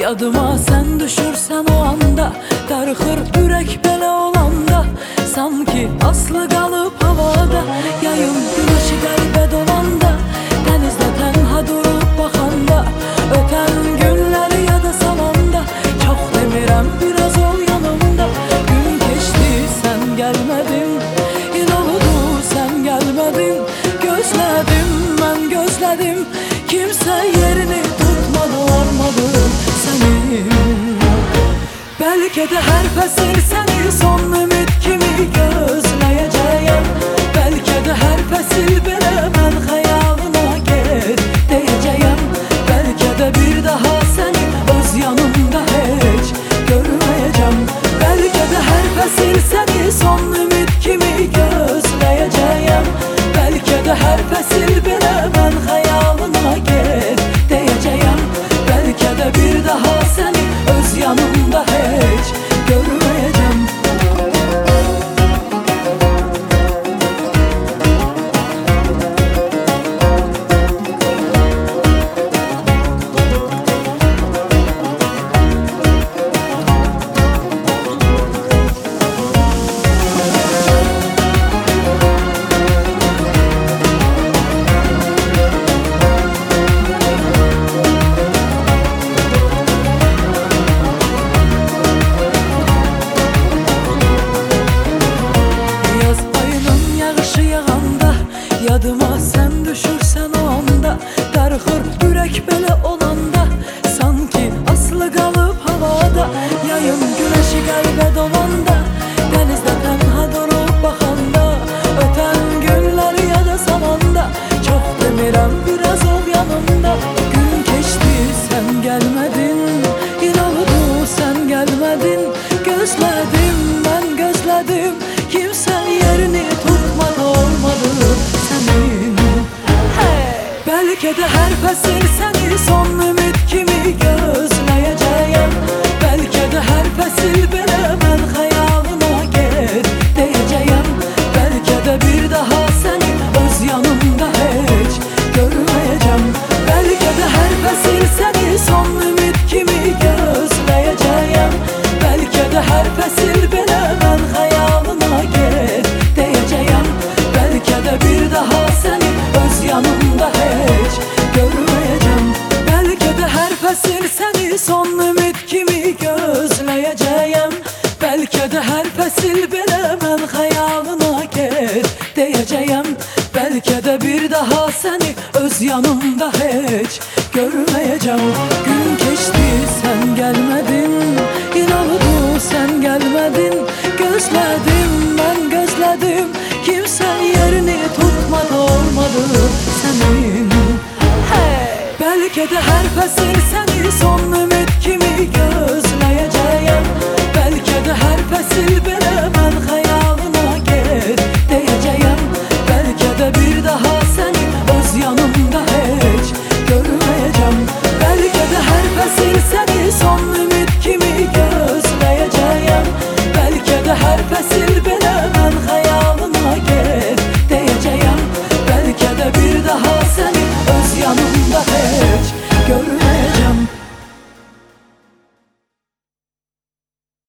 Yadıma sen düşürsen o anda, darıxır ürək belə olanda. Sanki aslı qalıp havada, yayın güneşi qəlbə dolanda. Dənizdə tənha durub baxanda, ötən günləri yada salanda. Çox demirəm, biraz ol yanımda. Gün keçdi, sən gəlmədin, il oldu, sən gəlmədin. Gözlədim, mən gözlədim, kimsə yerini tutmadı, varmadım sənin. Bəlkə də hər fəsil səni son ümid kimi gözləyəcəyəm. Bəlkə də hər fəsil belə mən xəyalına get deyəcəyəm. Bəlkə də bir daha səni öz yanımda heç görməyəcəm. Bəlkə də hər fəsil səni son ümid kimi gözləyəcəyəm. Bəlkə də hər fəsil belə mən xəyalına get deyəcəyəm. Bəlkə də bir daha səni öz yanımda heç görməyəcəm. Yadıma sen düşürsen o anda, darıxır ürək belə olanda. Sanki aslı qalıb havada, yayın güneşi qəlbə dolanda. Dənizdə tənha durub baxanda, ötən günləri yada salanda. Çox demirəm, biraz ol yanımda. Gün keçdi, sən gəlmədin, il oldu, sən gəlmədin. Gözlədim, mən gözlədim, kimsə yerini tutmadı, olmadı sənin. Bəlkə də hər fəsil səni son ümid kimi gözləyəcəyəm. Bəlkə də hər fəsil belə mən xəyalına get deyəcəyəm. Bəlkə də bir daha səni öz yanımda heç görməyəcəm. Bəlkə də hər fəsil səni son ümid kimi gözləyəcəyəm. Bəlkə də hər fəsil belə mən xəyalına get deyəcəyəm. Bəlkə də bir daha səni öz yanımda heç görməyəcəm. Bəlkə də hər fəsil səni son ümid kimi gözləyəcəyəm. Bəlkə də hər fəsil belə mən xəyalına get deyəcəyəm. Bəlkə də bir daha səni öz yanımda heç görməyəcəm. Gün keçdi, sən gəlmədin, il oldu, sən gəlmədin. Gözlədim, mən gözlədim, kimsə yerini tutmadı, olmadı sənin. Bəlkə də hər fəsil səni son ümid kimi gözləyəcəyəm. Bəlkə də hər fəsil belə mən xəyalına